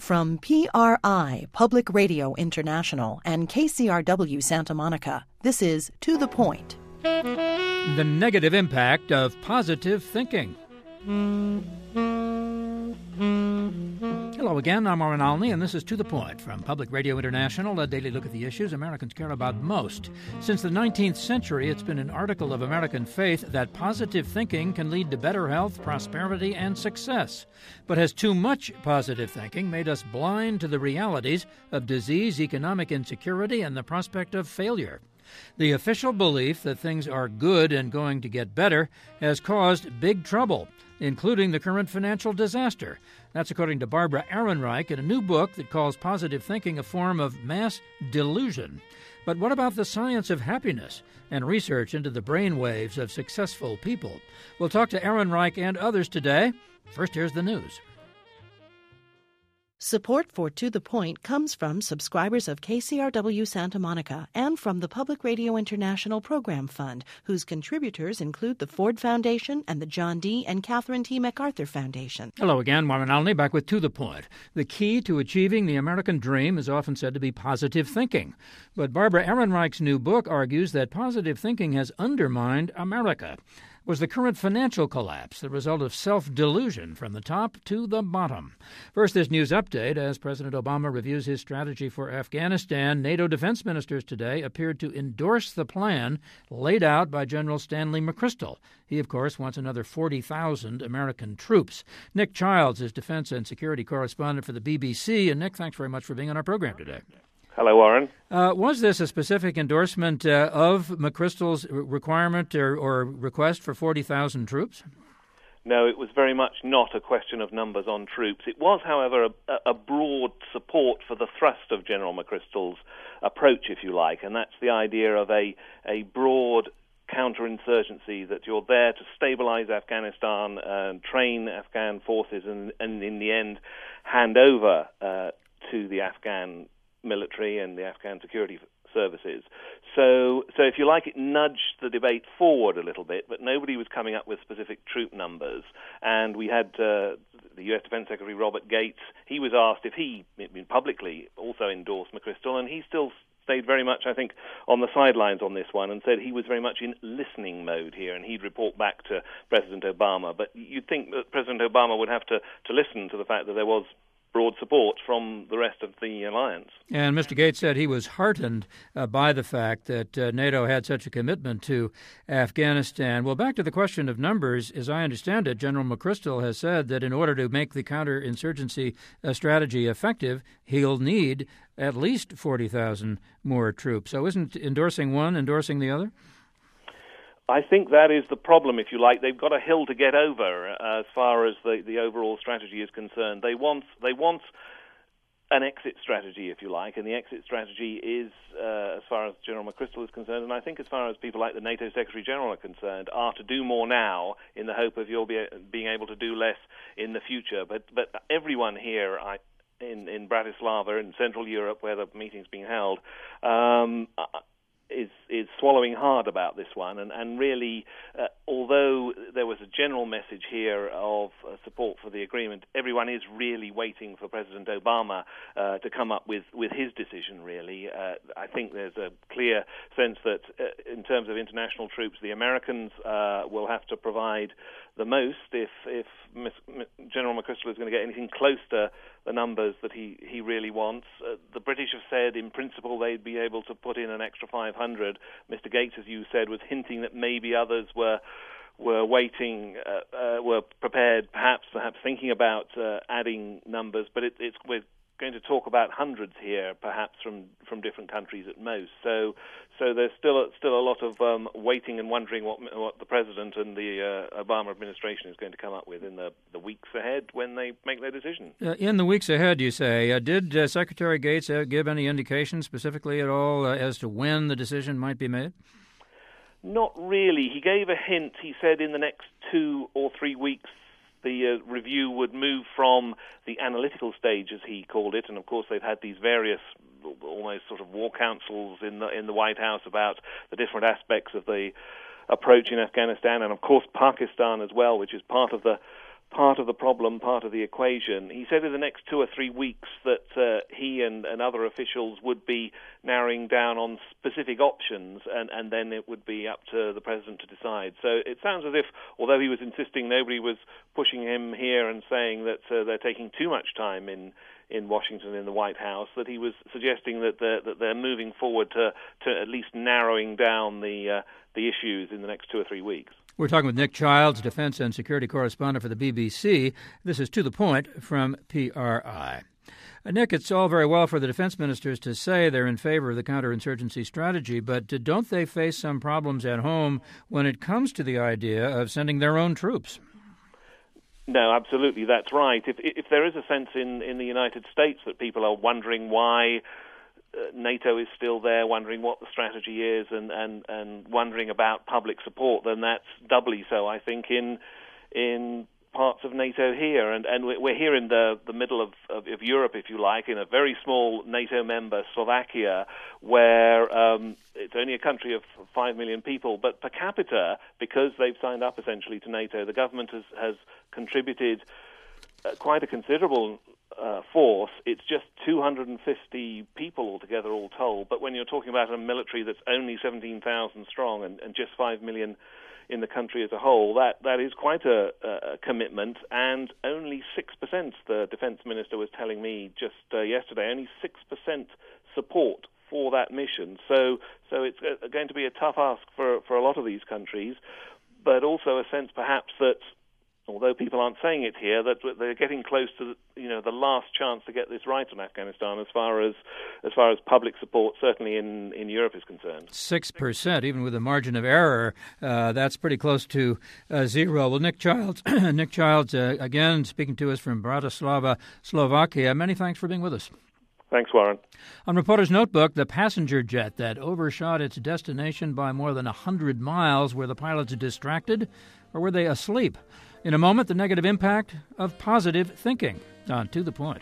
From PRI, Public Radio International, and KCRW Santa Monica, this is To the Point. The negative impact of positive thinking. Hello again, I'm Warren Alney, and this is To the Point from Public Radio International, a daily look at the issues Americans care about most. Since the 19th century, it's been an article of American faith that positive thinking can lead to better health, prosperity, and success. But has too much positive thinking made us blind to the realities of disease, economic insecurity, and the prospect of failure? The official belief that things are good and going to get better has caused big trouble, including the current financial disaster. That's according to Barbara Ehrenreich in a new book that calls positive thinking a form of mass delusion. But what about the science of happiness and research into the brain waves of successful people? We'll talk to Ehrenreich and others today. First, here's the news. Support for To the Point comes from subscribers of KCRW Santa Monica and from the Public Radio International Program Fund, whose contributors include the Ford Foundation and the John D. and Catherine T. MacArthur Foundation. Hello again, Warren Alney, back with To the Point. The key to achieving the American dream is often said to be positive thinking. But Barbara Ehrenreich's new book argues that positive thinking has undermined America. Was the current financial collapse the result of self-delusion from the top to the bottom? First, this news update. As President Obama reviews his strategy for Afghanistan, NATO defense ministers today appeared to endorse the plan laid out by General Stanley McChrystal. He, of course, wants another 40,000 American troops. Nick Childs is defense and security correspondent for the BBC. And Nick, thanks very much for being on our program today. Hello, Warren. Was this a specific endorsement of McChrystal's requirement or request for 40,000 troops? No, it was very much not a question of numbers on troops. It was, however, a broad support for the thrust of General McChrystal's approach, if you like, and that's the idea of a broad counterinsurgency, that you're there to stabilize Afghanistan and train Afghan forces and in the end hand over to the Afghan military and the Afghan security services. So if you like, it nudged the debate forward a little bit, but nobody was coming up with specific troop numbers. And we had the U.S. Defense Secretary Robert Gates. He was asked if he publicly also endorsed McChrystal, and he still stayed very much, I think, on the sidelines on this one and said he was very much in listening mode here, and he'd report back to President Obama. But you'd think that President Obama would have to listen to the fact that there was broad support from the rest of the alliance. And Mr. Gates said he was heartened by the fact that NATO had such a commitment to Afghanistan. Well, back to the question of numbers, as I understand it, General McChrystal has said that in order to make the counterinsurgency strategy effective, he'll need at least 40,000 more troops. So isn't endorsing one endorsing the other? I think that is the problem, if you like. They've got a hill to get over as far as the overall strategy is concerned. They want an exit strategy, if you like, and the exit strategy is, as far as General McChrystal is concerned, and I think as far as people like the NATO Secretary General are concerned, are to do more now in the hope of you'll being able to do less in the future. But everyone here, in Bratislava, in Central Europe, where the meeting's being held, is swallowing hard about this one, and really, although there was a general message here of support for the agreement, everyone is really waiting for President Obama to come up with his decision, really. I think there's a clear sense that in terms of international troops, the Americans will have to provide the most if General McChrystal is going to get anything close to the numbers that he really wants. The British have said, in principle, they'd be able to put in an extra 500. Mr. Gates, as you said, was hinting that maybe others were waiting, were prepared, perhaps thinking about adding numbers. But we're going to talk about hundreds here, perhaps from different countries at most. So there's still a lot of waiting and wondering what the president and the Obama administration is going to come up with in the weeks ahead when they make their decision. In the weeks ahead, you say, did Secretary Gates give any indication specifically at all as to when the decision might be made? Not really. He gave a hint. He said in the next 2 or 3 weeks the review would move from the analytical stage, as he called it, and of course they've had these various almost sort of war councils in the White House about the different aspects of the approach in Afghanistan, and of course Pakistan as well, which is part of the part of the problem, part of the equation. He said in the next 2 or 3 weeks that he and other officials would be narrowing down on specific options, and then it would be up to the president to decide. So it sounds as if, although he was insisting, nobody was pushing him here and saying that they're taking too much time in Washington, in the White House, that he was suggesting that they're moving forward to at least narrowing down the issues in the next 2 or 3 weeks. We're talking with Nick Childs, defense and security correspondent for the BBC. This is To the Point from PRI. Nick, it's all very well for the defense ministers to say they're in favor of the counterinsurgency strategy, but don't they face some problems at home when it comes to the idea of sending their own troops? No, absolutely, that's right. If there is a sense in the United States that people are wondering why NATO is still there, wondering what the strategy is, and wondering about public support, then that's doubly so, I think, in parts of NATO here. And we're here in the middle of Europe, if you like, in a very small NATO member, Slovakia, where it's only a country of 5 million people, but per capita, because they've signed up essentially to NATO, the government has contributed quite a considerable force. It's just 250 people altogether, all told. But when you're talking about a military that's only 17,000 strong and just 5 million in the country as a whole, that is quite a commitment. And only 6%, the defense minister was telling me just yesterday, only 6% support for that mission. So it's going to be a tough ask for a lot of these countries, but also a sense perhaps that, although people aren't saying it here, that they're getting close to the last chance to get this right on Afghanistan as far as public support, certainly in Europe, is concerned. 6%, even with a margin of error, that's pretty close to zero. Well, Nick Childs, again, speaking to us from Bratislava, Slovakia. Many thanks for being with us. Thanks, Warren. On Reporter's Notebook, the passenger jet that overshot its destination by more than 100 miles, were the pilots distracted or were they asleep? In a moment, the negative impact of positive thinking. On To the Point.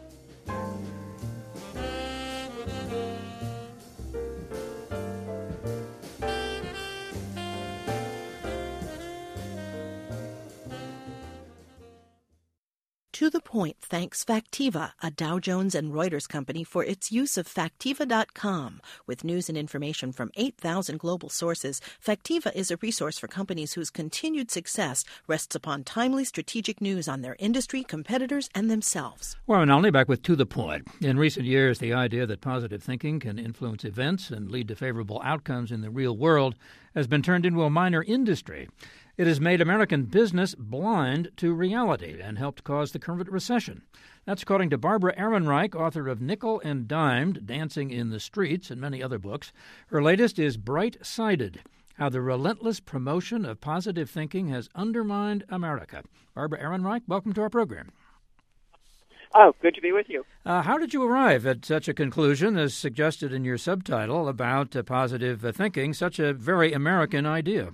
To the Point thanks Factiva, a Dow Jones and Reuters company, for its use of Factiva.com. With news and information from 8,000 global sources, Factiva is a resource for companies whose continued success rests upon timely strategic news on their industry, competitors, and themselves. Warren Olney back with To the Point. In recent years, the idea that positive thinking can influence events and lead to favorable outcomes in the real world has been turned into a minor industry. It has made American business blind to reality and helped cause the current recession. That's according to Barbara Ehrenreich, author of Nickel and Dimed, Dancing in the Streets, and many other books. Her latest is Bright-Sided, How the Relentless Promotion of Positive Thinking Has Undermined America. Barbara Ehrenreich, welcome to our program. Oh, good to be with you. How did you arrive at such a conclusion as suggested in your subtitle about positive thinking, such a very American idea?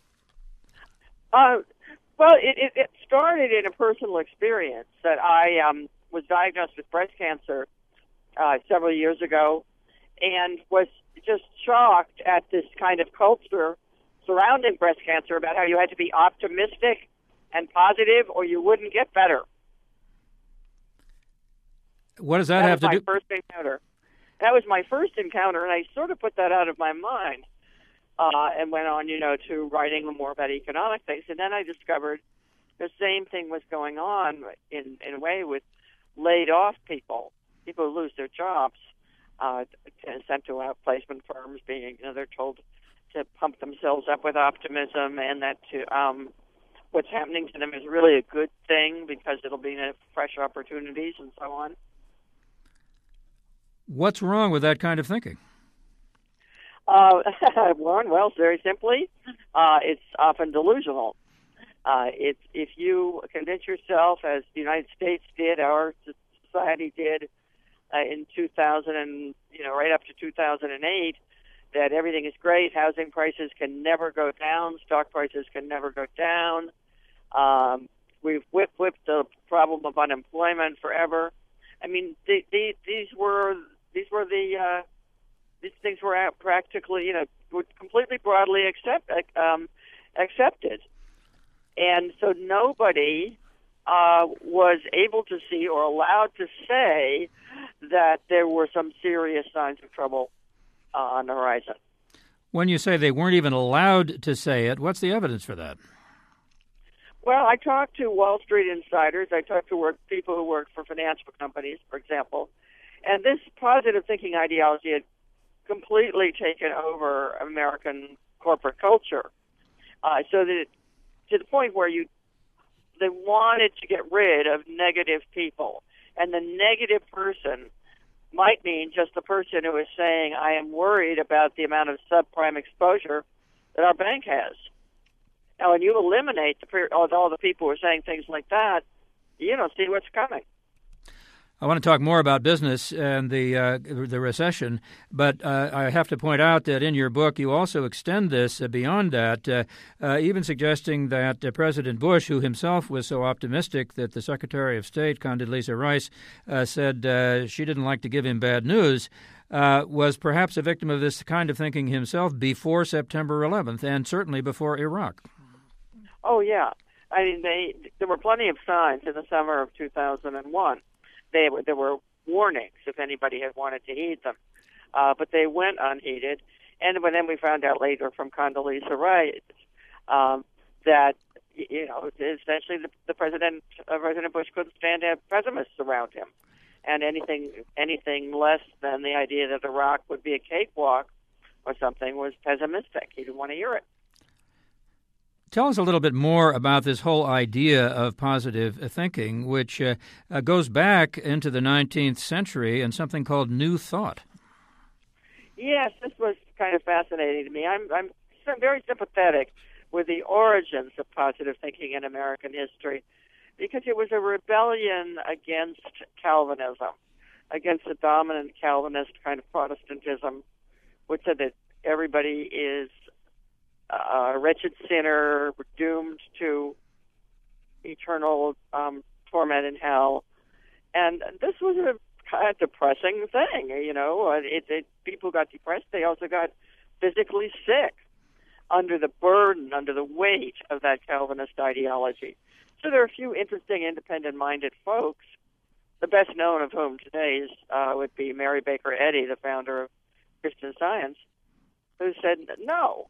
Well, it started in a personal experience that I was diagnosed with breast cancer several years ago and was just shocked at this kind of culture surrounding breast cancer about how you had to be optimistic and positive or you wouldn't get better. What does that have to do? That was my first encounter. That was my first encounter, and I sort of put that out of my mind. And went on, to writing more about economic things. And then I discovered the same thing was going on in a way with laid-off people who lose their jobs, sent to outplacement firms, being, they're told to pump themselves up with optimism and that what's happening to them is really a good thing because it'll be fresh opportunities and so on. What's wrong with that kind of thinking? Warren, well, very simply, it's often delusional. If you convince yourself, as the United States did, our society did in 2000 and right up to 2008, that everything is great, housing prices can never go down, stock prices can never go down. We've whipped the problem of unemployment forever. I mean, these things were practically, were completely broadly accepted. And so nobody was able to see or allowed to say that there were some serious signs of trouble on the horizon. When you say they weren't even allowed to say it, what's the evidence for that? Well, I talked to Wall Street insiders. I talked to people who work for financial companies, for example. And this positive thinking ideology had completely taken over American corporate culture. So that to the point where they wanted to get rid of negative people. And the negative person might mean just the person who is saying, I am worried about the amount of subprime exposure that our bank has. Now, when you eliminate all the people who are saying things like that, you don't see what's coming. I want to talk more about business and the recession, but I have to point out that in your book you also extend this beyond that, even suggesting that President Bush, who himself was so optimistic that the Secretary of State, Condoleezza Rice, said she didn't like to give him bad news, was perhaps a victim of this kind of thinking himself before September 11th and certainly before Iraq. Oh, yeah. I mean, there were plenty of signs in the summer of 2001. There were warnings if anybody had wanted to heed them, but they went unheeded. And then we found out later from Condoleezza Rice that essentially the President Bush couldn't stand to have pessimists around him, and anything less than the idea that Iraq would be a cakewalk or something was pessimistic. He didn't want to hear it. Tell us a little bit more about this whole idea of positive thinking, which goes back into the 19th century and something called New Thought. Yes, this was kind of fascinating to me. I'm very sympathetic with the origins of positive thinking in American history, because it was a rebellion against Calvinism, against the dominant Calvinist kind of Protestantism, which said that everybody is a wretched sinner, doomed to eternal torment in hell. And this was a kind of depressing thing, people got depressed. They also got physically sick under the burden, under the weight of that Calvinist ideology. So there are a few interesting, independent-minded folks, the best known of whom today would be Mary Baker Eddy, the founder of Christian Science, who said, no,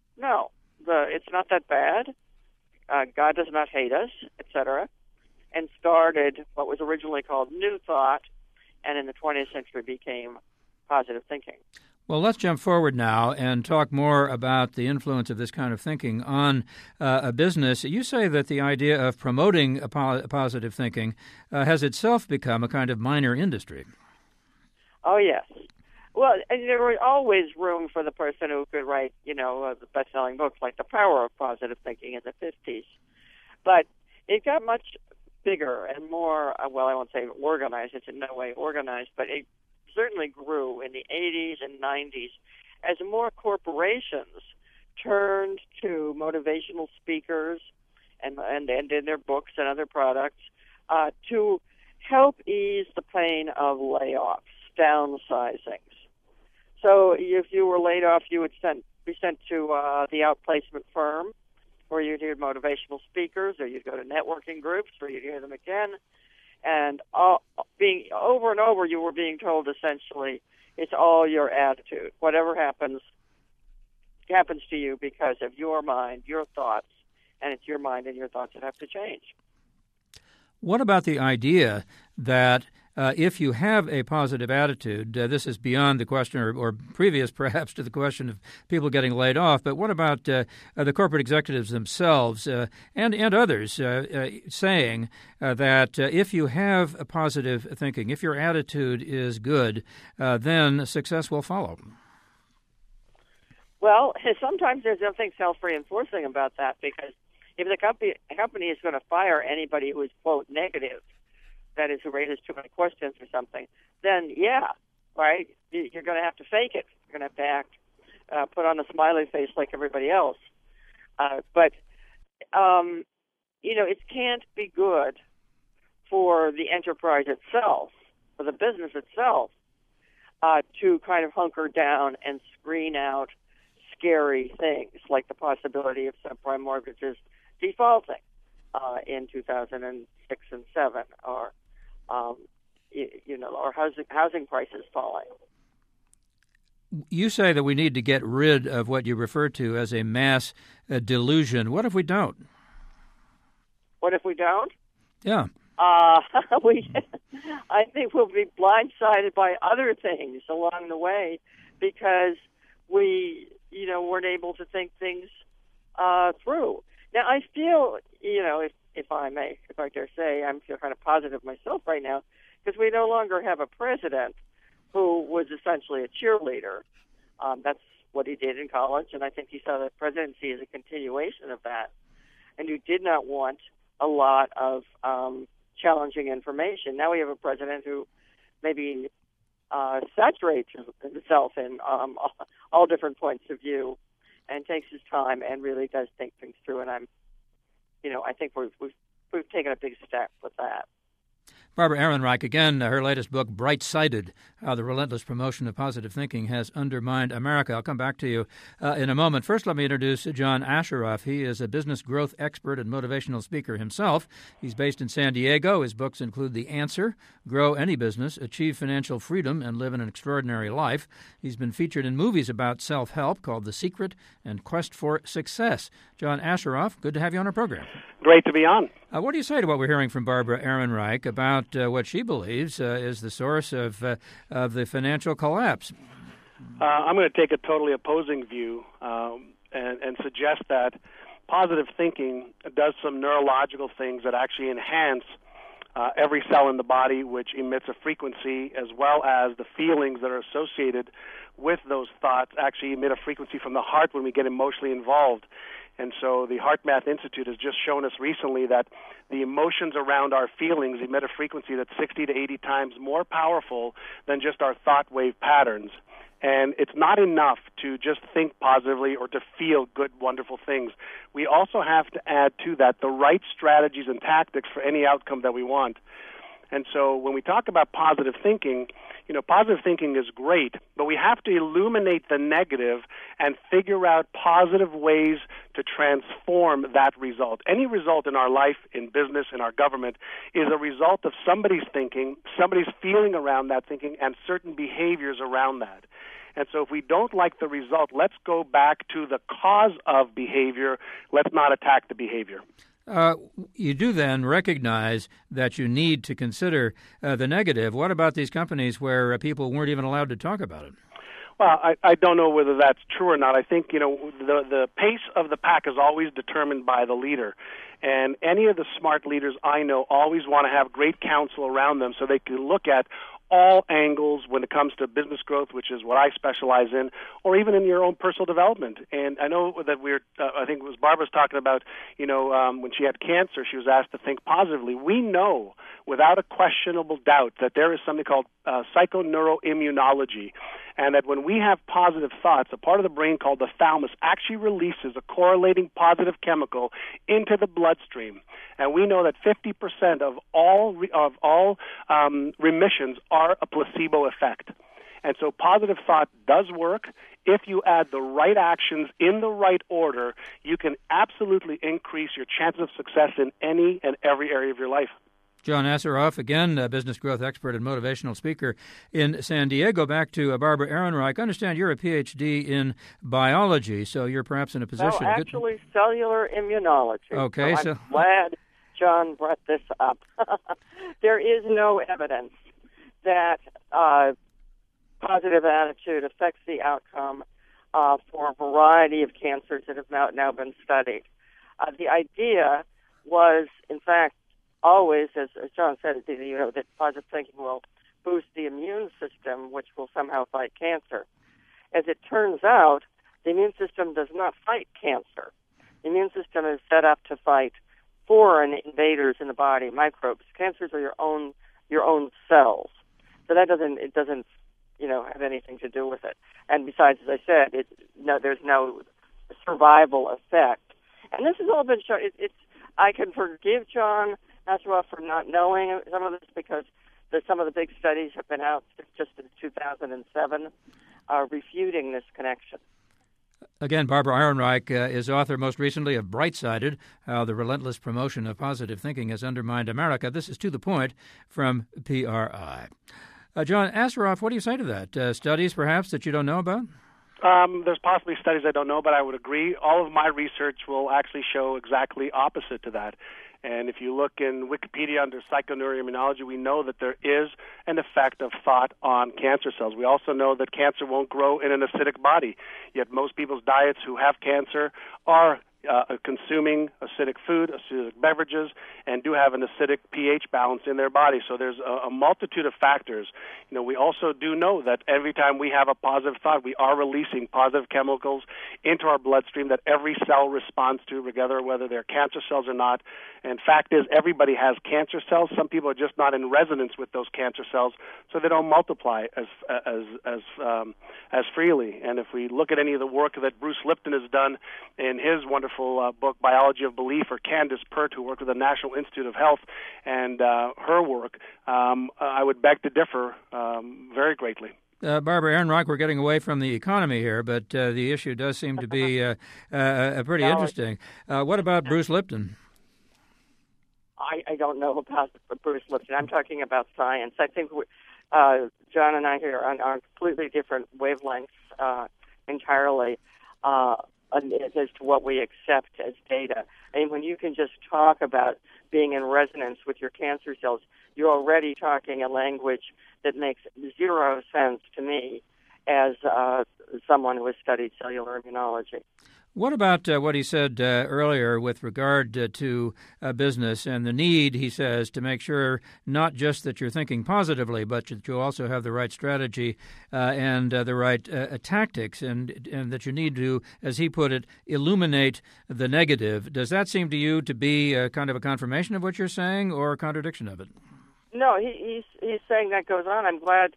it's not that bad. God does not hate us, etc., and started what was originally called New Thought, and in the 20th century became positive thinking. Well, let's jump forward now and talk more about the influence of this kind of thinking on a business. You say that the idea of promoting positive thinking has itself become a kind of minor industry. Oh, yes. Well, and there was always room for the person who could write, the best-selling books like The Power of Positive Thinking in the 50s. But it got much bigger and more, I won't say organized. It's in no way organized, but it certainly grew in the 80s and 90s as more corporations turned to motivational speakers and in their books and other products to help ease the pain of layoffs, downsizings. So if you were laid off, you would be sent to the outplacement firm, where you'd hear motivational speakers, or you'd go to networking groups, where you'd hear them again. And being over and over, you were being told essentially, it's all your attitude. Whatever happens to you because of your mind, your thoughts, and it's your mind and your thoughts that have to change. What about the idea that if you have a positive attitude, this is beyond the question or previous perhaps to the question of people getting laid off, but what about the corporate executives themselves and others saying that if you have a positive thinking, if your attitude is good, then success will follow? Well, sometimes there's something self-reinforcing about that, because if the company is going to fire anybody who is, quote, negative, that is, who raises too many questions or something, then, yeah, right, you're going to have to fake it. You're going to have to act, put on a smiley face like everybody else. But it can't be good for the enterprise itself, for the business itself, to kind of hunker down and screen out scary things like the possibility of subprime mortgages defaulting in 2007 6 and 7, or or housing prices falling. You say that we need to get rid of what you refer to as a mass delusion. What if we don't? What if we don't? Yeah. I think we'll be blindsided by other things along the way because we, weren't able to think things through. Now, I feel, if I dare say, I'm feeling kind of positive myself right now because we no longer have a president who was essentially a cheerleader. That's what he did in college, and I think he saw the presidency as a continuation of that, and who did not want a lot of challenging information. Now we have a president who maybe saturates himself in all different points of view and takes his time and really does think things through. And I think we've taken a big step with that. Barbara Ehrenreich, again, her latest book, Bright-Sided, How the Relentless Promotion of Positive Thinking Has Undermined America. I'll come back to you in a moment. First, let me introduce John Asheroff. He is a business growth expert and motivational speaker himself. He's based in San Diego. His books include The Answer, Grow Any Business, Achieve Financial Freedom, and Live an Extraordinary Life. He's been featured in movies about self-help called The Secret and Quest for Success. John Asheroff, good to have you on our program. Great to be on. What do you say to what we're hearing from Barbara Ehrenreich about what she believes is the source of the financial collapse? I'm going to take a totally opposing view and suggest that positive thinking does some neurological things that actually enhance every cell in the body, which emits a frequency, as well as the feelings that are associated with those thoughts actually emit a frequency from the heart when we get emotionally involved. And so the HeartMath Institute has just shown us recently that the emotions around our feelings emit a frequency that's 60 to 80 times more powerful than just our thought wave patterns. And it's not enough to just think positively or to feel good, wonderful things. We also have to add to that the right strategies and tactics for any outcome that we want. And so when we talk about positive thinking is great, but we have to illuminate the negative and figure out positive ways to transform that result. Any result in our life, in business, in our government, is a result of somebody's thinking, somebody's feeling around that thinking, and certain behaviors around that. And so if we don't like the result, let's go back to the cause of behavior. Let's not attack the behavior. You do then recognize that you need to consider the negative. What about these companies where people weren't even allowed to talk about it? Well, I don't know whether that's true or not. I think, the pace of the pack is always determined by the leader. And any of the smart leaders I know always want to have great counsel around them so they can look at all angles when it comes to business growth, which is what I specialize in, or even in your own personal development. And I know that I think it was Barbara's talking about, when she had cancer, she was asked to think positively. We know without a questionable doubt that there is something called psychoneuroimmunology, and that when we have positive thoughts, a part of the brain called the thalamus actually releases a correlating positive chemical into the bloodstream. And we know that 50% of all remissions are a placebo effect. And so positive thought does work. If you add the right actions in the right order, you can absolutely increase your chances of success in any and every area of your life. John Asheroff, again, a business growth expert and motivational speaker in San Diego. Back to Barbara Ehrenreich. I understand you're a Ph.D. in biology, so you're perhaps in a position... No, actually, cellular immunology. Okay, so I'm glad John brought this up. There is no evidence that positive attitude affects the outcome for a variety of cancers that have now been studied. The idea was, in fact, always, as John said, that positive thinking will boost the immune system, which will somehow fight cancer. As it turns out, the immune system does not fight cancer. The immune system is set up to fight foreign invaders in the body, microbes. Cancers are your own cells, so that doesn't have anything to do with it. And besides, as I said, there's no survival effect. And this has all been shown. I can forgive John Asheroff for not knowing some of this because some of the big studies have been out just in 2007 refuting this connection. Again, Barbara Ehrenreich is author most recently of Bright-Sided, How the Relentless Promotion of Positive Thinking Has Undermined America. This is To the Point from PRI. John Assaraf, what do you say to that? Studies, perhaps, that you don't know about? There's possibly studies I don't know, but I would agree. All of my research will actually show exactly opposite to that. And if you look in Wikipedia under psychoneuroimmunology, we know that there is an effect of thought on cancer cells. We also know that cancer won't grow in an acidic body, yet most people's diets who have cancer are consuming acidic food, acidic beverages, and do have an acidic pH balance in their body. So there's a multitude of factors. You know, we also do know that every time we have a positive thought, we are releasing positive chemicals into our bloodstream that every cell responds to, whether they're cancer cells or not. And fact is, everybody has cancer cells. Some people are just not in resonance with those cancer cells, so they don't multiply as freely. And if we look at any of the work that Bruce Lipton has done in his wonderful book, Biology of Belief, or Candace Pert, who worked with the National Institute of Health, and her work, I would beg to differ very greatly. Barbara Ehrenreich, we're getting away from the economy here, but the issue does seem to be pretty interesting. What about Bruce Lipton? I don't know about Bruce Lipton. I'm talking about science. I think John and I here are on completely different wavelengths entirely as to what we accept as data. And when you can just talk about being in resonance with your cancer cells, you're already talking a language that makes zero sense to me as someone who has studied cellular immunology. What about what he said earlier with regard to business and the need, he says, to make sure not just that you're thinking positively, but that you also have the right strategy and the right tactics, and that you need to, as he put it, illuminate the negative. Does that seem to you to be kind of a confirmation of what you're saying or a contradiction of it? No, he's saying that goes on. I'm glad.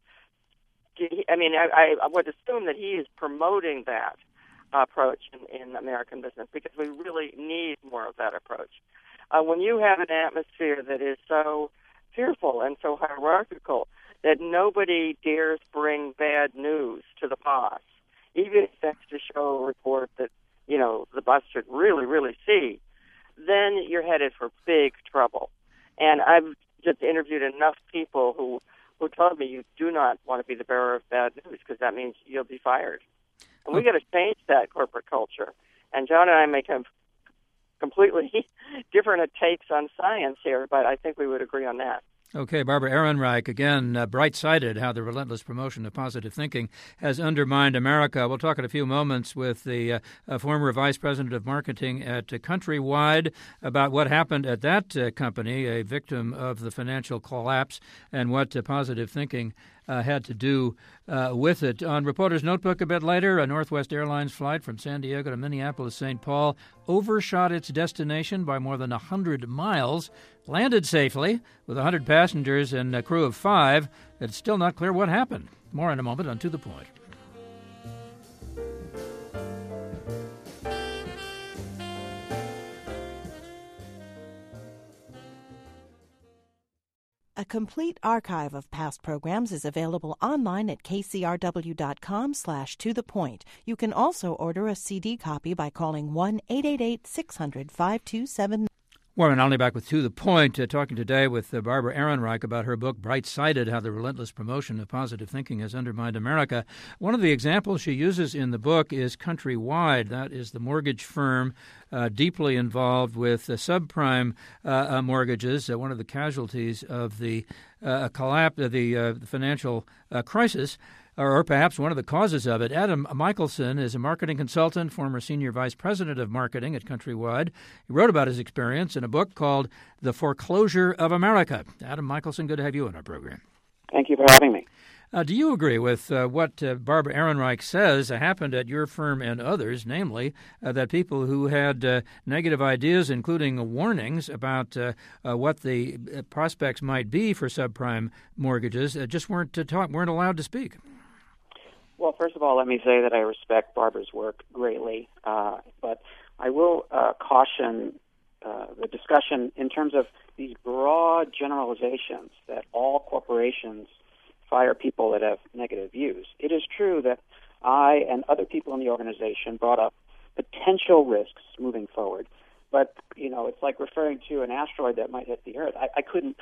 I would assume that he is promoting that approach in American business, because we really need more of that approach. When you have an atmosphere that is so fearful and so hierarchical that nobody dares bring bad news to the boss, even if that's to show a report that, you know, the boss should really, really see, then you're headed for big trouble. And I've just interviewed enough people who told me you do not want to be the bearer of bad news, because that means you'll be fired. And we got to change that corporate culture. And John and I may have completely different takes on science here, but I think we would agree on that. Okay, Barbara Ehrenreich, again, Bright-Sided, How the Relentless Promotion of Positive Thinking Has Undermined America. We'll talk in a few moments with the former Vice President of Marketing at Countrywide about what happened at that company, a victim of the financial collapse, and what positive thinking had to do with it. On Reporter's Notebook a bit later, a Northwest Airlines flight from San Diego to Minneapolis-St. Paul overshot its destination by more than 100 miles, landed safely with 100 passengers and a crew of 5. It's still not clear what happened. More in a moment on To the Point. A complete archive of past programs is available online at kcrw.com/tothepoint. You can also order a CD copy by calling 1-888-600-5279. Warren Olney back with To the Point, talking today with Barbara Ehrenreich about her book, Bright-Sided, How the Relentless Promotion of Positive Thinking Has Undermined America. One of the examples she uses in the book is Countrywide. That is the mortgage firm deeply involved with subprime mortgages, one of the casualties of the collapse of the financial crisis, or perhaps one of the causes of it. Adam Michelson is a marketing consultant, former senior vice president of marketing at Countrywide. He wrote about his experience in a book called The Foreclosure of America. Adam Michelson, good to have you on our program. Thank you for having me. Do you agree with what Barbara Ehrenreich says happened at your firm and others, namely that people who had negative ideas, including warnings about what the prospects might be for subprime mortgages, just weren't allowed to speak? Well, first of all, let me say that I respect Barbara's work greatly, but I will caution the discussion in terms of these broad generalizations that all corporations fire people that have negative views. It is true that I and other people in the organization brought up potential risks moving forward. But, it's like referring to an asteroid that might hit the Earth. We couldn't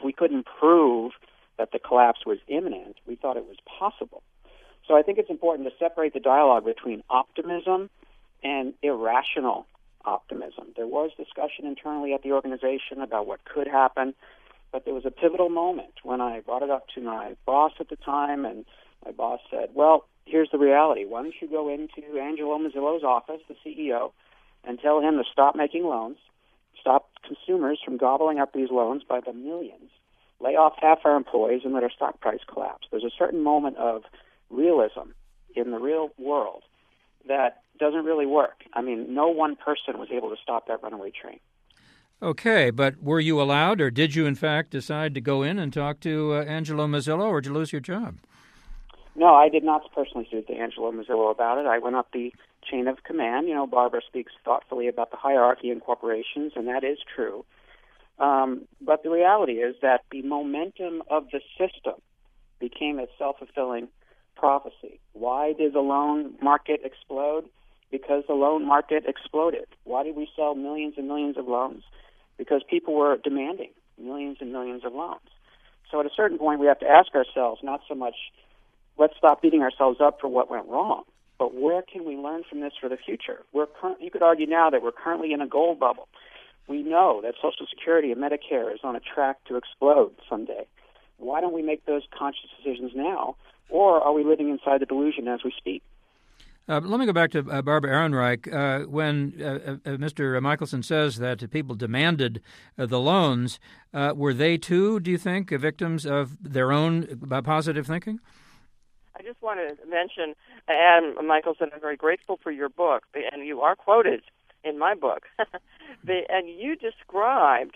prove that the collapse was imminent. We thought it was possible. So I think it's important to separate the dialogue between optimism and irrational optimism. There was discussion internally at the organization about what could happen, but there was a pivotal moment when I brought it up to my boss at the time, and my boss said, well, here's the reality. Why don't you go into Angelo Mozillo's office, the CEO, and tell him to stop making loans, stop consumers from gobbling up these loans by the millions, lay off half our employees, and let our stock price collapse. There's a certain moment of realism in the real world that doesn't really work. I mean, no one person was able to stop that runaway train. Okay, but were you allowed, or did you, in fact, decide to go in and talk to Angelo Mozillo, or did you lose your job? No, I did not personally speak to Angelo Mozillo about it. I went up the chain of command. Barbara speaks thoughtfully about the hierarchy in corporations, and that is true. But the reality is that the momentum of the system became a self-fulfilling prophecy. Why did the loan market explode? Because the loan market exploded. Why did we sell millions and millions of loans? Because people were demanding millions and millions of loans. So at a certain point, we have to ask ourselves, not so much, let's stop beating ourselves up for what went wrong, but where can we learn from this for the future? You could argue now that we're currently in a gold bubble. We know that Social Security and Medicare is on a track to explode someday. Why don't we make those conscious decisions now, or are we living inside the delusion as we speak? Let me go back to Barbara Ehrenreich. When Mr. Michelson says that people demanded the loans, were they too, do you think, victims of their own positive thinking? I just want to mention, Adam Michelson, I'm very grateful for your book, and you are quoted in my book. And you described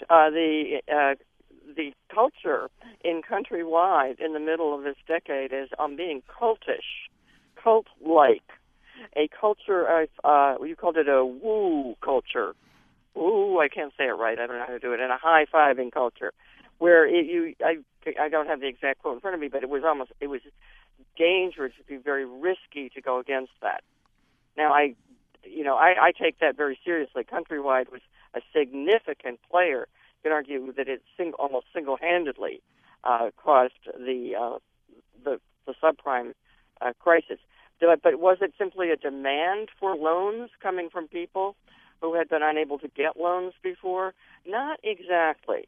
the culture in Countrywide in the middle of this decade as being cultish, cult-like. A culture of, you called it a woo culture. Woo, I can't say it right. I don't know how to do it. And a high-fiving culture, where I don't have the exact quote in front of me, but it was dangerous, to be very risky to go against that. Now, I take that very seriously. Countrywide was a significant player. You can argue that it almost single-handedly caused the subprime crisis. But was it simply a demand for loans coming from people who had been unable to get loans before? Not exactly.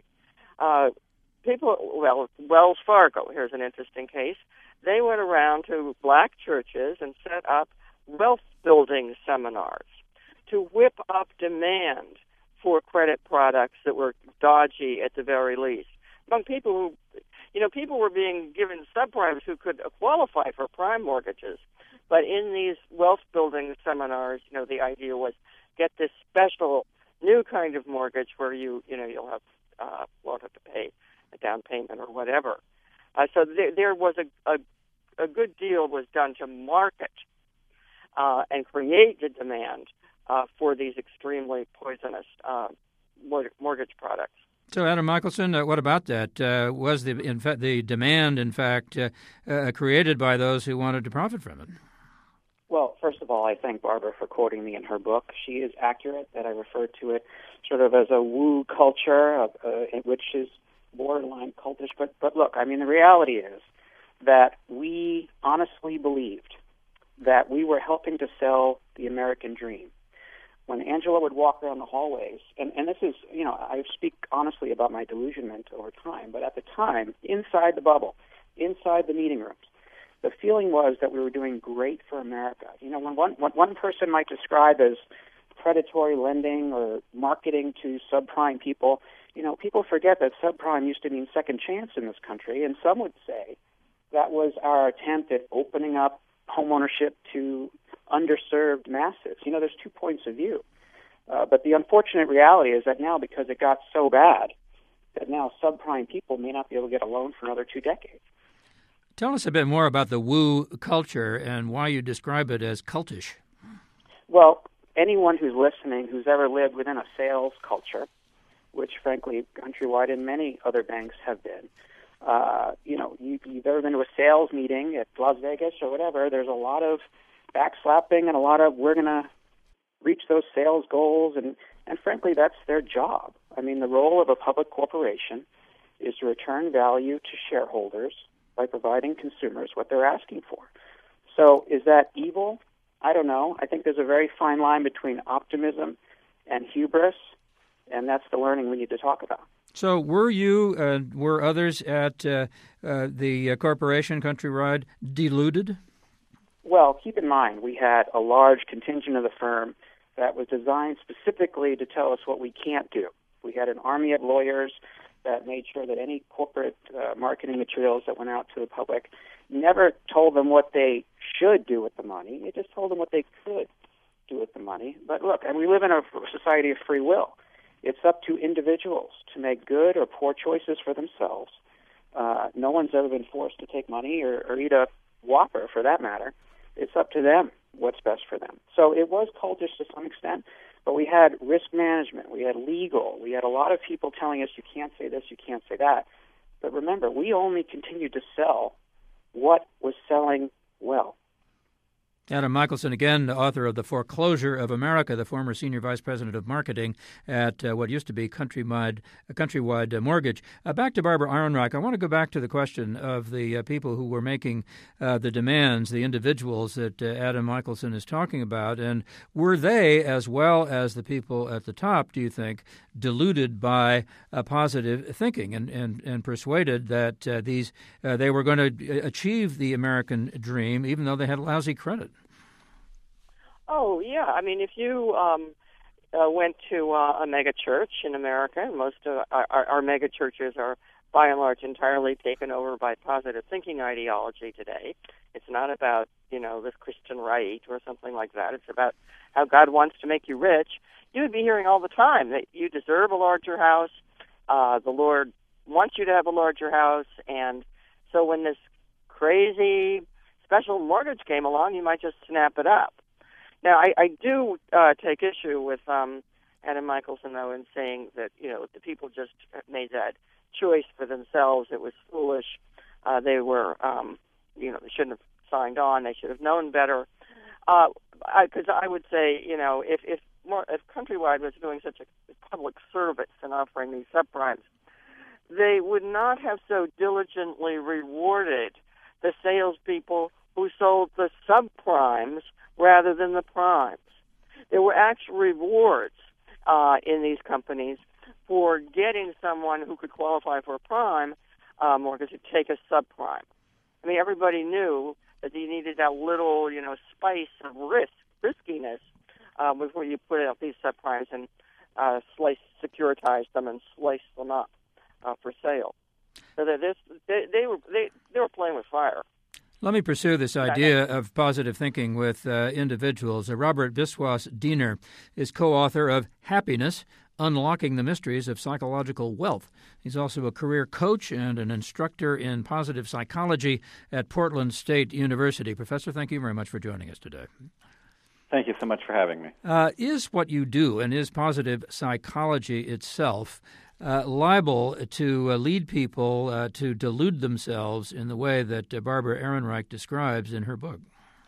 Wells Fargo, here's an interesting case. They went around to black churches and set up wealth-building seminars to whip up demand for credit products that were dodgy at the very least. Among people people were being given subprimes who could qualify for prime mortgages. But in these wealth-building seminars, the idea was get this special new kind of mortgage where you'll won't have to pay a down payment or whatever. So there was a good deal was done to market and create the demand for these extremely poisonous mortgage products. So, Adam Michelson, what about that? Was the demand, in fact, created by those who wanted to profit from it? Well, first of all, I thank Barbara for quoting me in her book. She is accurate that I referred to it sort of as a woo culture, which is borderline cultish. But look, I mean, the reality is that we honestly believed that we were helping to sell the American dream. When Angela would walk around the hallways, and this is, I speak honestly about my delusionment over time, but at the time, inside the bubble, inside the meeting rooms, the feeling was that we were doing great for America. When one person might describe as predatory lending or marketing to subprime people, people forget that subprime used to mean second chance in this country, and some would say that was our attempt at opening up homeownership to underserved masses. There's 2 points of view. But the unfortunate reality is that now, because it got so bad, that now subprime people may not be able to get a loan for another 2 decades. Tell us a bit more about the woo culture and why you describe it as cultish. Well, anyone who's listening who's ever lived within a sales culture, which frankly Countrywide and many other banks have been, You've ever been to a sales meeting at Las Vegas or whatever, there's a lot of backslapping and a lot of we're going to reach those sales goals, and frankly, that's their job. I mean, the role of a public corporation is to return value to shareholders by providing consumers what they're asking for. So is that evil? I don't know. I think there's a very fine line between optimism and hubris, and that's the learning we need to talk about. So were others at the corporation Countrywide deluded? Well, keep in mind, we had a large contingent of the firm that was designed specifically to tell us what we can't do. We had an army of lawyers that made sure that any corporate marketing materials that went out to the public never told them what they should do with the money. It just told them what they could do with the money. But look, and we live in a society of free will. It's up to individuals to make good or poor choices for themselves. No one's ever been forced to take money or eat a Whopper, for that matter. It's up to them what's best for them. So it was cultish to some extent, but we had risk management, we had legal, we had a lot of people telling us you can't say this, you can't say that. But remember, we only continued to sell what was selling well. Adam Michelson, again, the author of The Foreclosure of America, the former senior vice president of marketing at what used to be Countrywide Mortgage. Back to Barbara Ehrenreich. I want to go back to the question of the people who were making the demands, the individuals that Adam Michelson is talking about. And were they, as well as the people at the top, do you think, deluded by positive thinking and persuaded that they were going to achieve the American dream, even though they had lousy credit? Oh, yeah. I mean, if you went to a mega church in America, and most of our mega churches are, by and large, entirely taken over by positive thinking ideology today. It's not about, this Christian right or something like that. It's about how God wants to make you rich. You would be hearing all the time that you deserve a larger house. The Lord wants you to have a larger house. And so when this crazy special mortgage came along, you might just snap it up. Now, I do take issue with Adam Michelson, though, in saying that, the people just made that choice for themselves. It was foolish. They were, they shouldn't have signed on. They should have known better. Because I would say, if Countrywide was doing such a public service and offering these subprimes, they would not have so diligently rewarded the salespeople who sold the subprimes rather than the primes. There were actual rewards in these companies for getting someone who could qualify for a prime mortgage to take a subprime. I mean, everybody knew that you needed that little, spice of riskiness before you put out these subprimes and securitize them and slice them up for sale. So they were playing with fire. Let me pursue this idea of positive thinking with individuals. Robert Biswas-Diener is co-author of Happiness, Unlocking the Mysteries of Psychological Wealth. He's also a career coach and an instructor in positive psychology at Portland State University. Professor, thank you very much for joining us today. Thank you so much for having me. Is what you do, and is positive psychology itself, liable to lead people to delude themselves in the way that Barbara Ehrenreich describes in her book?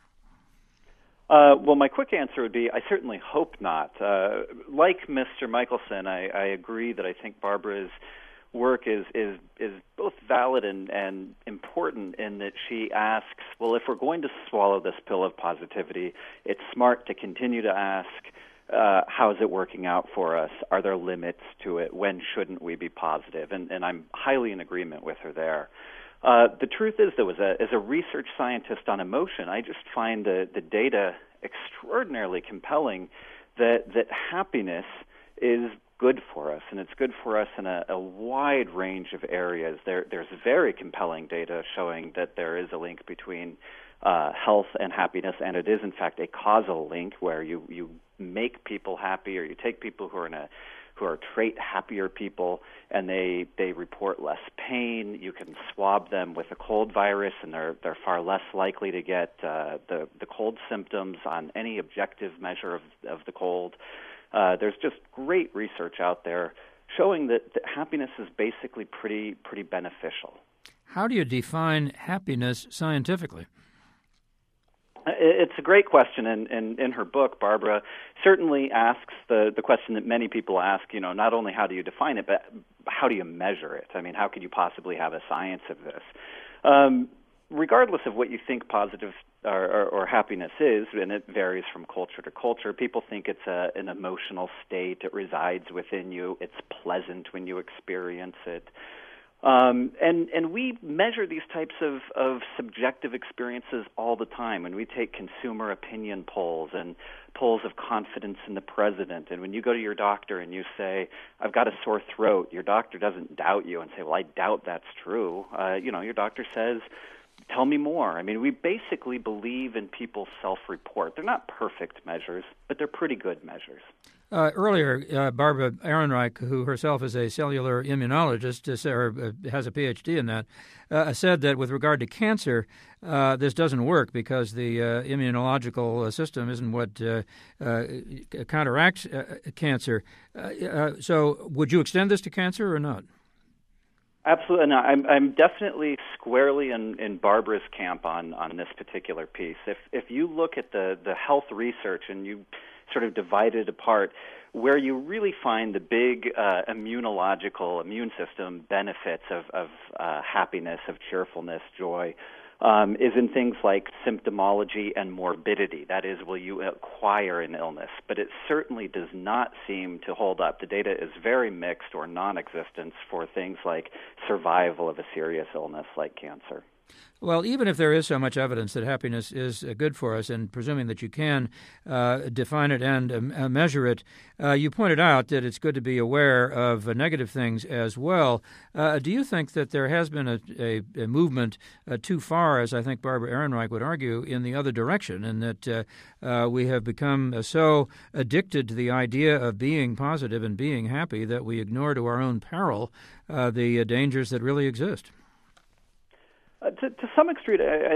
Well, my quick answer would be I certainly hope not. Like Mr. Michelson, I agree that I think Barbara's work is both valid and important in that she asks, well, if we're going to swallow this pill of positivity, it's smart to continue to ask, how is it working out for us? Are there limits to it? When shouldn't we be positive? And I'm highly in agreement with her there. The truth is, though, as a research scientist on emotion, I just find the data extraordinarily compelling that happiness is good for us, and it's good for us in a wide range of areas. There's very compelling data showing that there is a link between health and happiness, and it is, in fact, a causal link where you make people happy, or you take people who are trait happier people, and they report less pain. You can swab them with a cold virus, and they're far less likely to get the cold symptoms on any objective measure of the cold. There's just great research out there showing that happiness is basically pretty beneficial. How do you define happiness scientifically? It's a great question, and in her book, Barbara certainly asks the question that many people ask, not only how do you define it, but how do you measure it? I mean, how could you possibly have a science of this? Regardless of what you think positive or happiness is, and it varies from culture to culture, people think it's an emotional state. It resides within you. It's pleasant when you experience it. And we measure these types of subjective experiences all the time when we take consumer opinion polls and polls of confidence in the president. And when you go to your doctor and you say, I've got a sore throat, your doctor doesn't doubt you and say, well, I doubt that's true. Your doctor says, tell me more. I mean, we basically believe in people's self-report. They're not perfect measures, but they're pretty good measures. Earlier, Barbara Ehrenreich, who herself is a cellular immunologist, has a PhD in that, said that with regard to cancer, this doesn't work because the immunological system isn't what counteracts cancer. So would you extend this to cancer or not? Absolutely. No, I'm definitely squarely in Barbara's camp on this particular piece. If you look at the health research and you sort of divide it apart, where you really find the big immune system benefits of happiness, of cheerfulness, joy, is in things like symptomology and morbidity. That is, will you acquire an illness? But it certainly does not seem to hold up. The data is very mixed or non-existent for things like survival of a serious illness like cancer. Well, even if there is so much evidence that happiness is good for us, and presuming that you can define it and measure it, you pointed out that it's good to be aware of negative things as well. Do you think that there has been a movement too far, as I think Barbara Ehrenreich would argue, in the other direction, and that we have become so addicted to the idea of being positive and being happy that we ignore to our own peril the dangers that really exist? To some extent,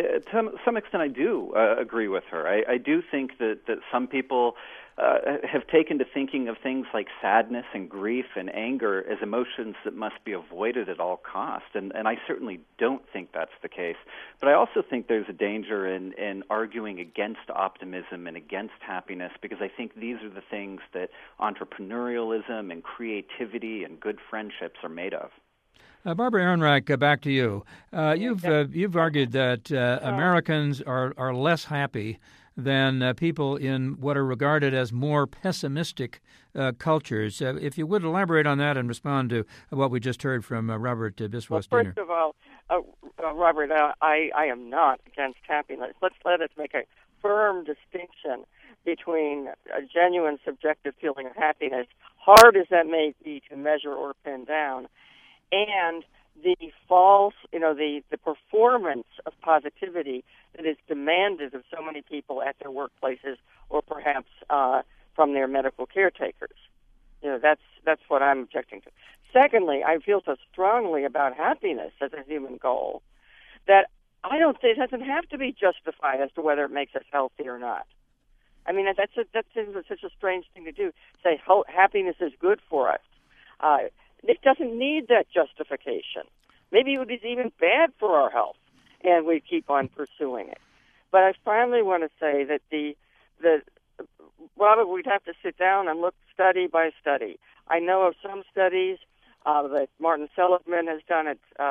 I do agree with her. I do think that some people have taken to thinking of things like sadness and grief and anger as emotions that must be avoided at all costs, and I certainly don't think that's the case. But I also think there's a danger in arguing against optimism and against happiness, because I think these are the things that entrepreneurialism and creativity and good friendships are made of. Barbara Ehrenreich, back to you. You've argued that Americans are less happy than people in what are regarded as more pessimistic cultures. If you would elaborate on that and respond to what we just heard from Robert Biswas-Diener. Well, first of all, Robert, I am not against happiness. Let us make a firm distinction between a genuine subjective feeling of happiness, hard as that may be to measure or pin down, and the false, the performance of positivity that is demanded of so many people at their workplaces or perhaps from their medical caretakers. That's what I'm objecting to. Secondly, I feel so strongly about happiness as a human goal that I don't say it doesn't have to be justified as to whether it makes us healthy or not. I mean, that's such a strange thing to do. Say happiness is good for us. It doesn't need that justification. Maybe it is even bad for our health, and we keep on pursuing it. But I finally want to say that Robert, we'd have to sit down and look study by study. I know of some studies that Martin Seligman has done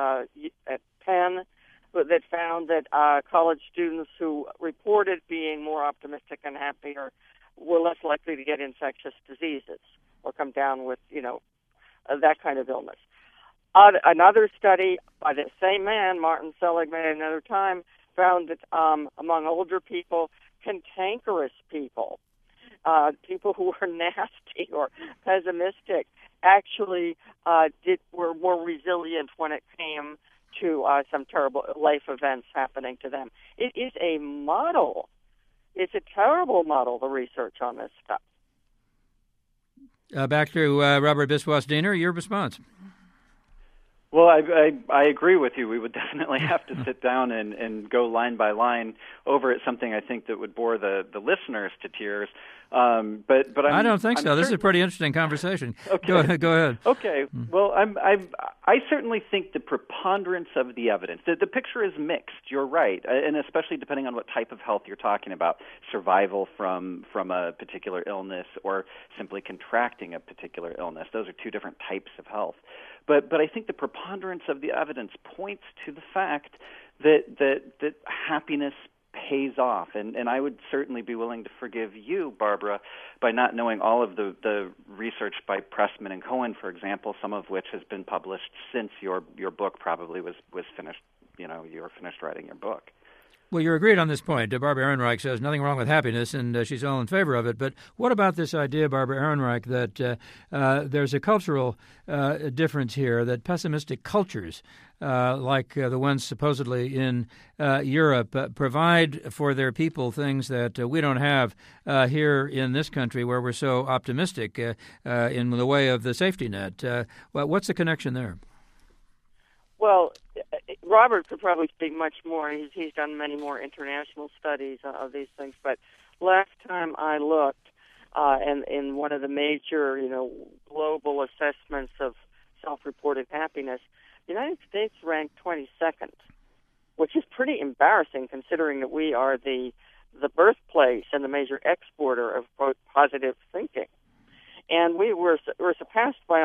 at Penn that found that college students who reported being more optimistic and happier were less likely to get infectious diseases or come down with, that kind of illness. Another study by the same man, Martin Seligman, at another time, found that among older people, cantankerous people, people who were nasty or pessimistic, actually were more resilient when it came to some terrible life events happening to them. It is a model. It's a terrible model, the research on this stuff. Back to Robert Biswas-Diener, your response. Well, I agree with you. We would definitely have to sit down and go line by line over it, something I think that would bore the listeners to tears. But I don't think so. This is a pretty interesting conversation. Okay. Go ahead. Okay. Well, I certainly think the preponderance of the evidence, the picture is mixed. You're right, and especially depending on what type of health you're talking about, survival from a particular illness or simply contracting a particular illness. Those are two different types of health. But I think the preponderance of the evidence points to the fact that happiness pays off, and I would certainly be willing to forgive you, Barbara, by not knowing all of the research by Pressman and Cohen, for example, some of which has been published since your book probably was finished. You were finished writing your book. Well, you're agreed on this point. Barbara Ehrenreich says nothing wrong with happiness, and she's all in favor of it. But what about this idea, Barbara Ehrenreich, that there's a cultural difference here, that pessimistic cultures, like the ones supposedly in Europe, provide for their people things that we don't have here in this country, where we're so optimistic in the way of the safety net? What's the connection there? Well, Robert could probably speak much more. He's done many more international studies of these things. But last time I looked, and in one of the major, global assessments of self-reported happiness, the United States ranked 22nd, which is pretty embarrassing considering that we are the birthplace and the major exporter of quote positive thinking. And we were surpassed by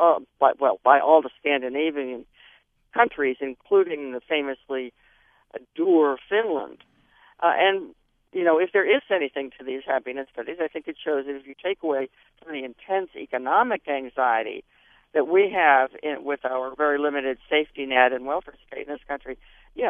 by all the Scandinavian countries, including the famously dour Finland. And, if there is anything to these happiness studies, I think it shows that if you take away some of the intense economic anxiety that we have with our very limited safety net and welfare state in this country,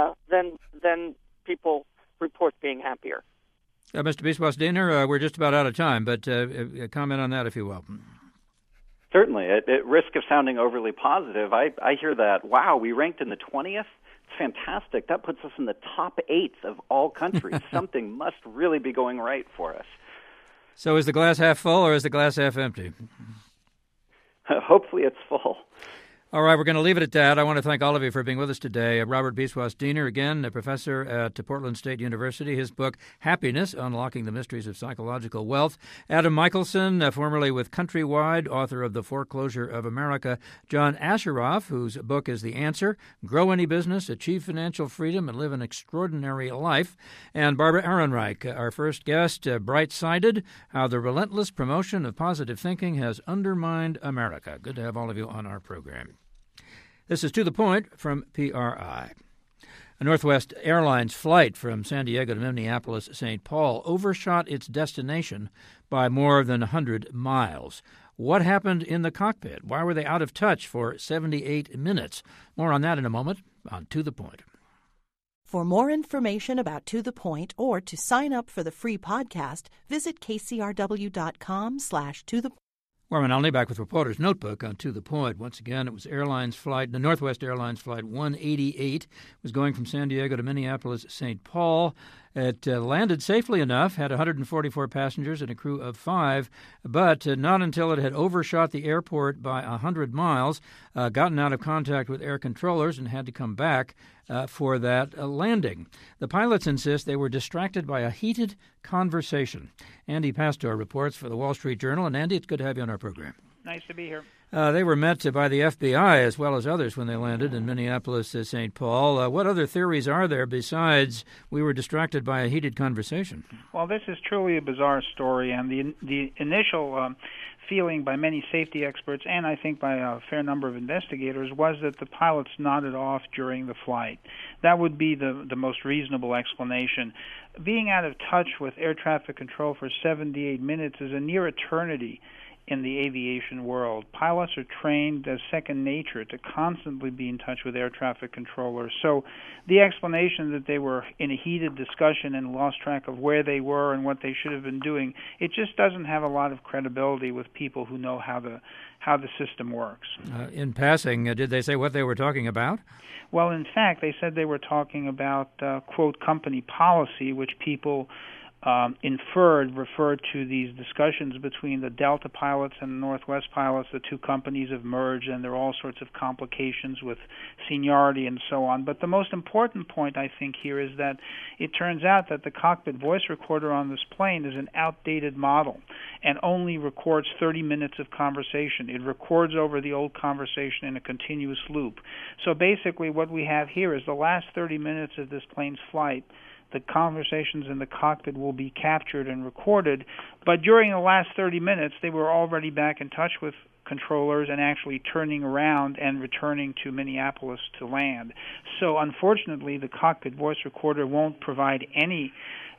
then people report being happier. Mr. Biswas-Diener, we're just about out of time, but comment on that, if you will. Certainly. At risk of sounding overly positive, I hear that, wow, we ranked in the 20th? It's fantastic. That puts us in the top 8 of all countries. Something must really be going right for us. So is the glass half full or is the glass half empty? Hopefully it's full. All right, we're going to leave it at that. I want to thank all of you for being with us today. Robert Biswas-Diener, again, a professor at Portland State University. His book, Happiness, Unlocking the Mysteries of Psychological Wealth. Adam Michelson, formerly with Countrywide, author of The Foreclosure of America. John Asheroff, whose book is The Answer, Grow Any Business, Achieve Financial Freedom, and Live an Extraordinary Life. And Barbara Ehrenreich, our first guest, Bright-Sided, How the Relentless Promotion of Positive Thinking Has Undermined America. Good to have all of you on our program. This is To the Point from PRI. A Northwest Airlines flight from San Diego to Minneapolis-St. Paul overshot its destination by more than 100 miles. What happened in the cockpit? Why were they out of touch for 78 minutes? More on that in a moment on To the Point. For more information about To the Point or to sign up for the free podcast, visit kcrw.com/tothepoint. Warren Alney back with Reporter's Notebook on To the Point. Once again, it was the Northwest Airlines Flight 188. Was going from San Diego to Minneapolis-St. Paul. It landed safely enough, had 144 passengers and a crew of 5, but not until it had overshot the airport by 100 miles, gotten out of contact with air controllers, and had to come back for that landing. The pilots insist they were distracted by a heated conversation. Andy Pastor reports for the Wall Street Journal. And Andy, it's good to have you on our program. Nice to be here. They were met by the FBI as well as others when they landed in Minneapolis-St. Paul. What other theories are there besides we were distracted by a heated conversation? Well, this is truly a bizarre story, and the initial feeling by many safety experts and I think by a fair number of investigators was that the pilots nodded off during the flight. That would be the most reasonable explanation. Being out of touch with air traffic control for 78 minutes is a near eternity in the aviation world. Pilots are trained as second nature to constantly be in touch with air traffic controllers. So the explanation that they were in a heated discussion and lost track of where they were and what they should have been doing, it just doesn't have a lot of credibility with people who know how the system works. In passing, did they say what they were talking about? Well, in fact, they said they were talking about, quote, company policy, which people referred to these discussions between the Delta pilots and the Northwest pilots. The two companies have merged, and there are all sorts of complications with seniority and so on. But the most important point, I think, here is that it turns out that the cockpit voice recorder on this plane is an outdated model and only records 30 minutes of conversation. It records over the old conversation in a continuous loop. So basically what we have here is the last 30 minutes of this plane's flight. The conversations in the cockpit will be captured and recorded, but during the last 30 minutes, they were already back in touch with controllers and actually turning around and returning to Minneapolis to land. So unfortunately, the cockpit voice recorder won't provide any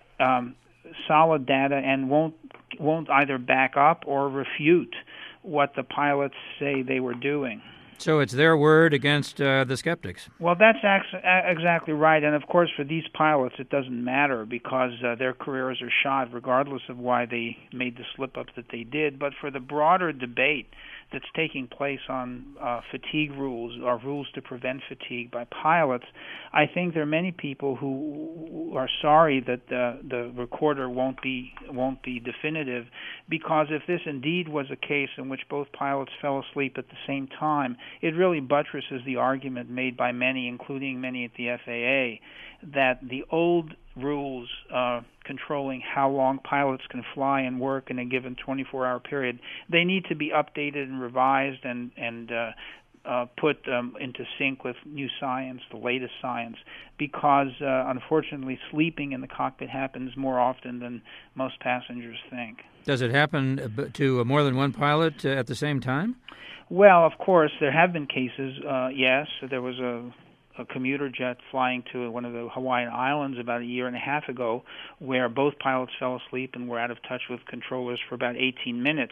solid data and won't either back up or refute what the pilots say they were doing. So it's their word against the skeptics. Well, that's exactly right. And, of course, for these pilots, it doesn't matter because their careers are shot regardless of why they made the slip-ups that they did. But for the broader debate that's taking place on fatigue rules or rules to prevent fatigue by pilots, I think there are many people who are sorry that the recorder won't be definitive, because if this indeed was a case in which both pilots fell asleep at the same time, it really buttresses the argument made by many, including many at the FAA, that the old rules controlling how long pilots can fly and work in a given 24-hour period, they need to be updated and revised and put into sync with new science, the latest science, because unfortunately sleeping in the cockpit happens more often than most passengers think. Does it happen to more than one pilot at the same time? Well, of course, there have been cases, yes. There was a commuter jet flying to one of the Hawaiian Islands about a year and a half ago where both pilots fell asleep and were out of touch with controllers for about 18 minutes.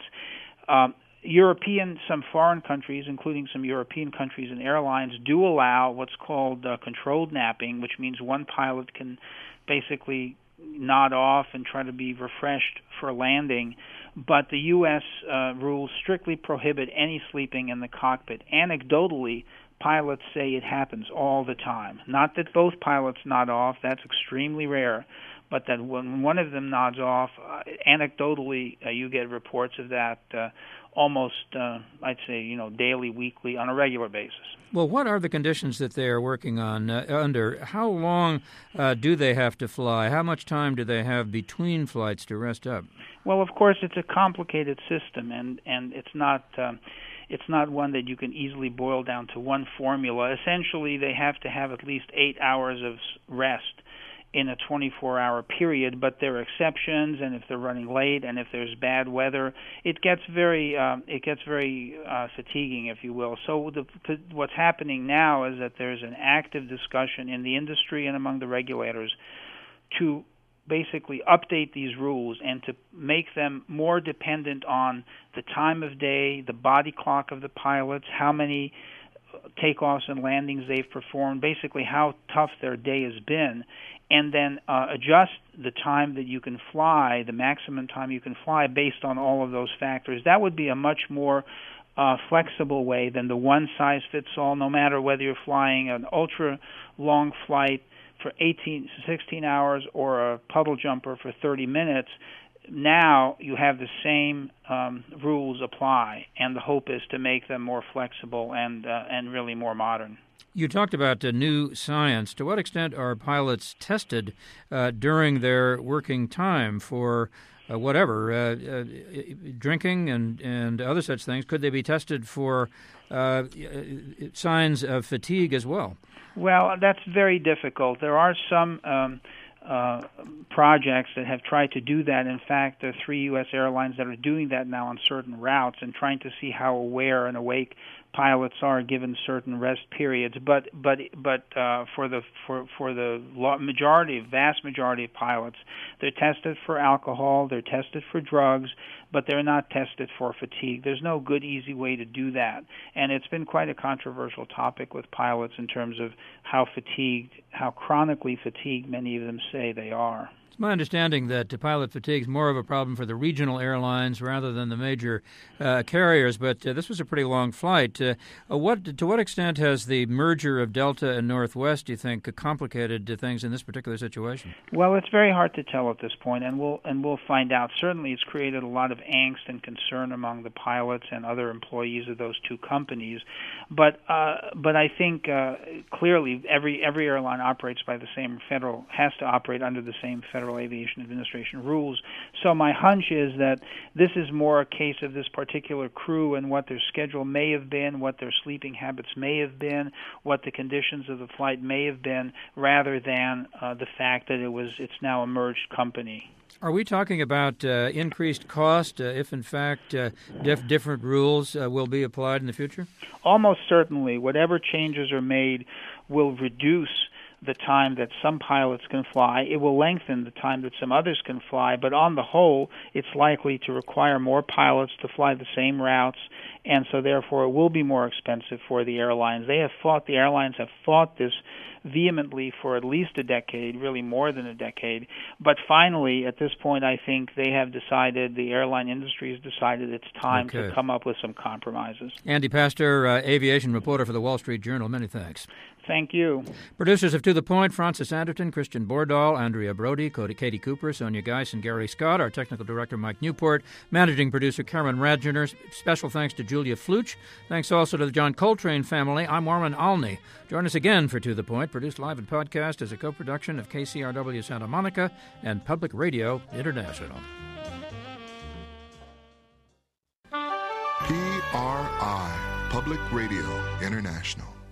Some foreign countries, including some European countries and airlines, do allow what's called controlled napping, which means one pilot can basically nod off and try to be refreshed for landing. But the U.S. Rules strictly prohibit any sleeping in the cockpit. Anecdotally, pilots say it happens all the time. Not that both pilots nod off, that's extremely rare, but that when one of them nods off, anecdotally you get reports of that almost, I'd say, daily, weekly, on a regular basis. Well, what are the conditions that they are working on under? How long do they have to fly? How much time do they have between flights to rest up? Well, of course, it's a complicated system, and it's not one that you can easily boil down to one formula. Essentially, they have to have at least 8 hours of rest in a 24-hour period, but there are exceptions, and if they're running late and if there's bad weather, it gets very fatiguing, if you will. So what's happening now is that there's an active discussion in the industry and among the regulators to basically update these rules and to make them more dependent on the time of day, the body clock of the pilots, how many takeoffs and landings they've performed, basically how tough their day has been, and then adjust the time that you can fly, the maximum time you can fly based on all of those factors. That would be a much more flexible way than the one-size-fits-all, no matter whether you're flying an ultra-long flight for 16 hours or a puddle jumper for 30 minutes. Now you have the same rules apply, and the hope is to make them more flexible and really more modern. You talked about new science. To what extent are pilots tested during their working time for drinking and other such things? Could they be tested for signs of fatigue as well? Well, that's very difficult. There are some projects that have tried to do that. In fact, there are 3 U.S. airlines that are doing that now on certain routes and trying to see how aware and awake pilots are given certain rest periods. But for the vast majority of pilots, they're tested for alcohol, they're tested for drugs, but they're not tested for fatigue. There's no good, easy way to do that. And it's been quite a controversial topic with pilots in terms of how chronically fatigued many of them say they are. It's my understanding that pilot fatigue is more of a problem for the regional airlines rather than the major carriers, but this was a pretty long flight. To what extent has the merger of Delta and Northwest, do you think, complicated things in this particular situation? Well, it's very hard to tell at this point, and we'll find out. Certainly, it's created a lot of angst and concern among the pilots and other employees of those two companies. But I think clearly every airline operates by the same has to operate under the same Federal Aviation Administration rules. So my hunch is that this is more a case of this particular crew and what their schedule may have been, what their sleeping habits may have been, what the conditions of the flight may have been, rather than the fact that it's now a merged company. Are we talking about increased cost if, in fact, different rules will be applied in the future? Almost certainly. Whatever changes are made will reduce the time that some pilots can fly. It will lengthen the time that some others can fly, but on the whole, it's likely to require more pilots to fly the same routes, and so therefore it will be more expensive for the airlines. The airlines have fought this vehemently for at least a decade, really more than a decade. But finally, at this point, I think the airline industry has decided it's time to come up with some compromises. Andy Pastor, aviation reporter for the Wall Street Journal, many thanks. Thank you. Producers of To The Point, Francis Anderton, Christian Bordahl, Andrea Brody, Katie Cooper, Sonia Geis, and Gary Scott. Our technical director, Mike Newport. Managing producer, Karen Radgener. Special thanks to Julia Fluch. Thanks also to the John Coltrane family. I'm Warren Alney. Join us again for To The Point, produced live and podcast as a co-production of KCRW Santa Monica and Public Radio International. PRI, Public Radio International.